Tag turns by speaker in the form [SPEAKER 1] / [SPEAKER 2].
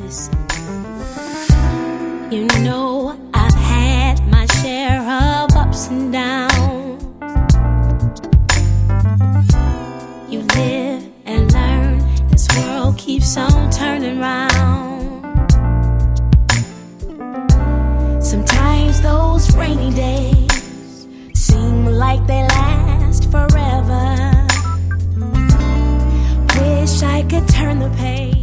[SPEAKER 1] Listen, you know I've had my share of ups and downs. You live and learn, this world keeps on turning round. Sometimes those rainy days seem like they last forever. Wish I could turn the page